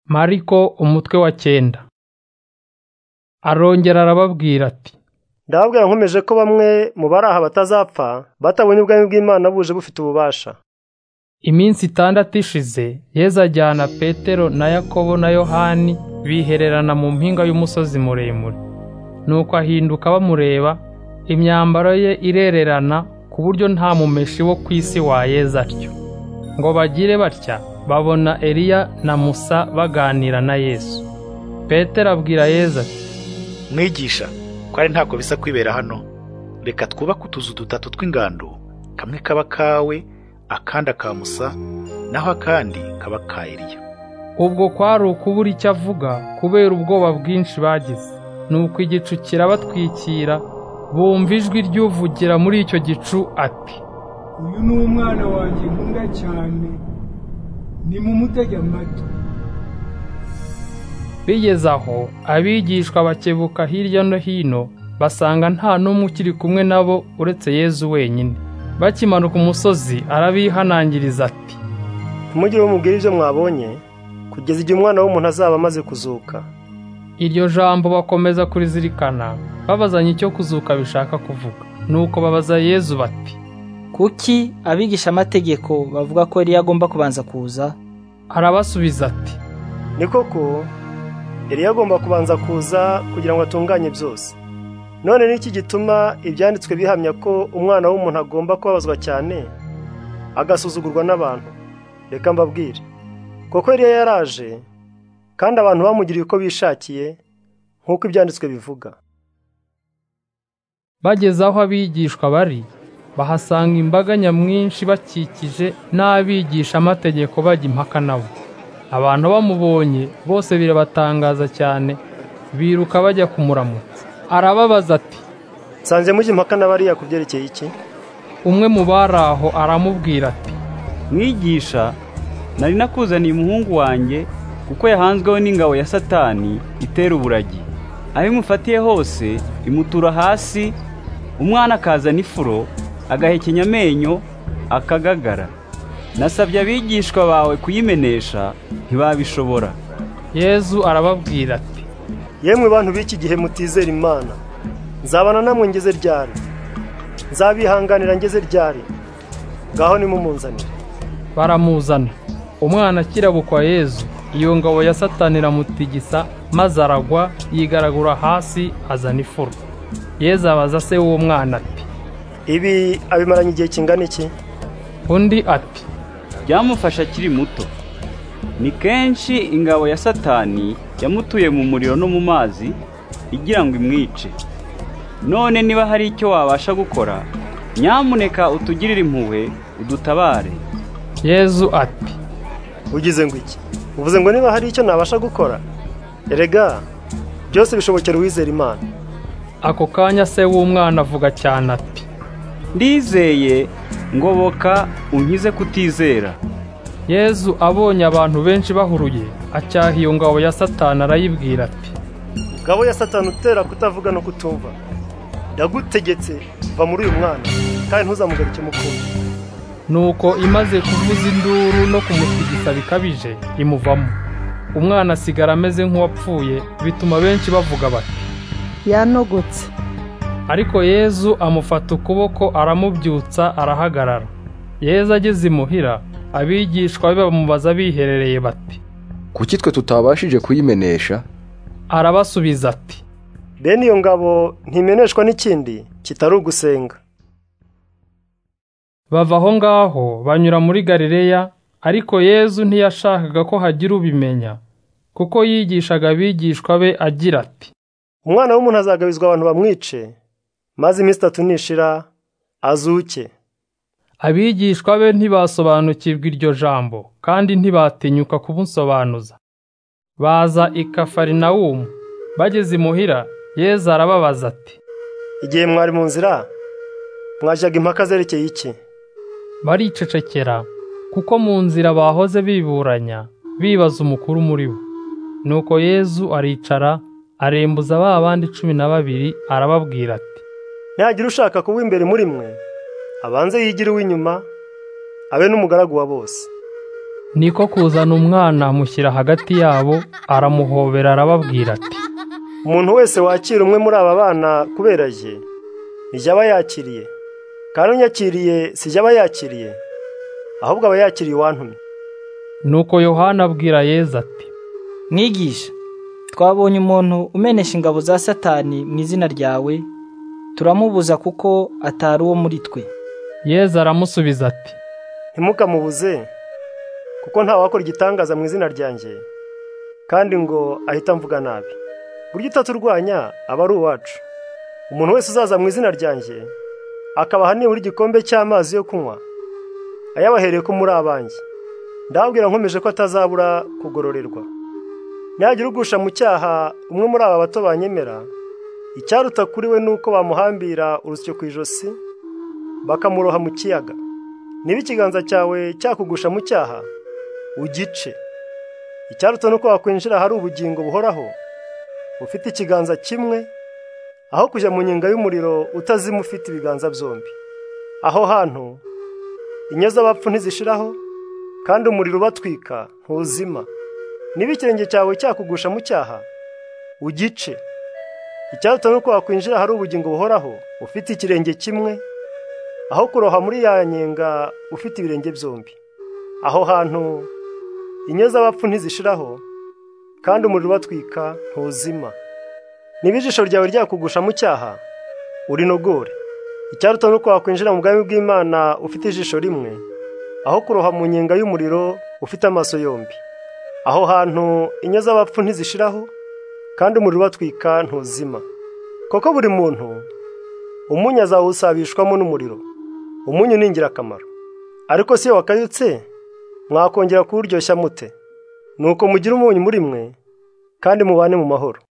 Mariko umutwe wa 9. Arongera arababwira ati: Ndababwira nkomeje ko bamwe mu bari aha batazapfa batabonye ubwami bw'Imana buje bufite ububasha. Iminsi 6 ishize, Yesu ajyana Petero na Yakobo na Yohani bihererana mu mpinga y'umusozi muremure. Nuko ahinduka bamureba, imyambaro ye irererana ku buryo nta mumeshi wo kwisi wayeza atyo. Ngo bagire batya, babona Eliya na Musa baganira na Yesu. Petero abwira Yesu ati: Mwigisha, ko ari ntako bisa kwibera hano, reka twubake utuzu 3 tw'ingando, kamwe kaba kawe, akandi ka Musa, naho akandi kaba ka Eliya. Ubwo kwari ukubura icyo avuga kubera ubwoba bwinshi bagize. Nuko igicu kirabatwikira, bumva ijwi ry'uvugira muri icyo gicu ati: Uyu ni umwana wanjye nkunda cyane, nimumutege amatwi. Bigeze aho, abigishwa bakebuka hirya no hino, basanga nta n'umwe ukiri kumwe nabo uretse Yesu wenyine. Bakimanuka umusozi, arabihanangiriza ati: Mugire mubwire ibyo mwabonye kugeza igihe umwana w'umuntu azaba amaze kuzuka. Iryo jambo bakomeza kurizirikana, babazanye icyo kuzuka bishaka kuvuga. Nuko babaza Yesu bati: Kuki abigisha amategeko bavuga ko Eliya agomba kubanza kuza? Arabasubiza ati: Ni koko, Eliya agomba kubanza kuza kugira ngo atunganye byose. None niki gituma ibyanditswe bihamya ko umwana w'umuntu agomba kubabazwa cyane, agasuzugurwa n'abantu? Reka mbabwire, koko Eliya yaraje, kandi abantu bamugiriye uko bishakiye, nk'uko ibyanditswe bivuga. Bageze aho abigishwa bari, bahasanga imbaga nyamwinshi bakikije n'abigisha amategeko bajya impaka nabo. Abantu bamubonye bose birabatangaza cyane, biruka bajya kumuramutsa. Arababaza ati: Sanze mujye impaka n'abariya kubyerekeye iki? Umwe mu bari aho aramubwira ati: Mwigisha, nari nakuzaniye umuhungu wanjye kuko yahanzweho n'ingabo ya Satani itera uburagi. Aho imufatiye hose imutura hasi, umwana akaza n'ifuro, agahekenya amenyo, akagagara. Nasabye abigishwa bawe kuyimenesha, ntibabishobora. Yesu arababwira ati: Yemwe bantu b'iki gihe mutizera Imana, nzabana namwe ngeze ryari? Nzabihanganira ngeze ryari? Ngaho nimumunzanire. Baramuzana. Umwana akirabukwa Yesu, iyo ngabo ya Satani iramutigisa, maze aragwa, yigaragura hasi, azana ifuro. Yesu abaza se w'uwo mwana ati: Ibi abimaranye igihe kingana iki? Undi ati: Byamufasha akiri muto. Ni kenshi ingabo ya Satani yamutuye mu muriro no mu mazi igira ngo imwice. None niba hari icyo wabasha gukora, nyamuneka utugirire impuhwe, udutabare. Yesu ati: Ugize ngo iki? Uvuze ngo niba hari icyo nabasha gukora? Erega byose bishobokera uwizera Imana. Ako kanya se w'umwana avuga cyane ati: Ndizeye, ngoboka unkize kutizera. Yesu abonye abantu benshi bahuruye, acyaha iyo ngabo ya Satani arayibwira ati: Ngabo ya Satani utera kutavuga no kutumva, ndagutegetse va muri uyu mwana, kandi ntuzamugarike mukunda. Nuko imaze kuvuza induru no kumutigisa bikabije, imuvamo. Umwana asigara ameze nk'uwapfuye, bituma benshi bavuga bati: Yanogotse. Ariko Yesu amufata ukuboko aramubyutsa, arahagarara. Yesu ageze imuhira, abigishwa be bamubaza biherereye bati: Kuki twe tutabashije kuyimenesha? Arabasubiza ati: Bene iyo ngabo ntimeneshwa n'ikindi kitari ugusenga. Bava aho ngaho banyura muri Galileya, ariko Yesu ntiyashakaga ko hagira ubimenya, kuko yigishaga abigishwa be agira ati: Umwana w'umuntu azagabizwa abantu bamwice, maze iminsi 3 nishira azuke. Abigishwa be ntibasobanukirwa iryo jambo, kandi ntibatinyuka kumusobanuza. Baza i Kafarinawumu. Bageze imuhira, Yesu arababaza ati: Igihe mwari mu nzira, mwajyaga impaka zerekeye iki? Baricecekera, kuko mu nzira bahoze biburanya, bibaza umukuru muri bo. Nuko Yesu aricara, arembuza ba bandi 12, arababwira ati: Ntihagira ushaka kuba imbere muri mwe, abanze yigire uw'inyuma, abe n'umugaragu wa bose. niko kuzana umwana amushyira hagati yabo, aramuhobera arababwira ati, umuntu wese wakira umwe muri aba bana kubera jye, nijye aba yakiriye, kandi unyakiriye sijye aba yakiriye, ahubwo aba yakiriye uwantumye. Nuko Yohana abwira Yezu ati, Mwigisha, twabonye umuntu umenesha ingabo za Satani mu izina ryawe, turamubuza kuko atari uwo muri twe. Yezu aramusubiza ati, ntimukamubuze, kuko nta wakora igitangaza mu izina ryanjye kandi ngo ahita mvuga nabi. Burya utaturwanya aba ari uwacu. Umuntu wese uzaza mu izina ryanjye akabaha nibura igikombe cy'amazi yo kunywa, ayabahereye ko muri abanjye, ndababwira nkomeje ko atazabura kugororerwa. Nihagira ugusha mu cyaha umwe muri aba bato banyemera, icyaruta kuri we nuko bamuhambira urusyo ku ijosi bakamuroha mu kiyaga. Niba ikiganza cyawe cyakugusha mu cyaha, ugice. Icyaruta nuko wakwinjira hari ubugingo buhoraho ufite ikiganza kimwe, aho kujya mu nyenga y'umuriro utazima ufite ibiganza byombi. Aho hantu inyo z'abapfu ntizishiraho, kandi umuriro ubatwika ntuzima. Niba ikirenge cyawe cyakugusha mu cyaha, ugice. Icyaruta nuko wakwinjira hari ubugingo buhoraho ufite ikirenge kimwe, aho kuroha muri ya nyenga ufite ibirenge byombi. Aho hantu inyo z'abapfu ntizishiraho, kandi umuriro ubatwika ntuzima. Niba ijisho ryawe ryakugusha mu cyaha, urinogore. Icyaruta nuko wakwinjira mu bwami bw'Imana ufite ijisho rimwe, aho kuroha mu nyenga y'umuriro ufite amaso yombi. Aho hantu inyo z'abapfu ntizishiraho, kandi umuriro ubatwika ntuzima. Koko buri muntu umunyu azawusabishwamo n'umuriro. Umunyu ni ingirakamaro, ariko si iyo wakayutse mwakongera kuwuryoshya mute? Nuko mugire umunyu muri mwe, kandi mubane mu mahoro.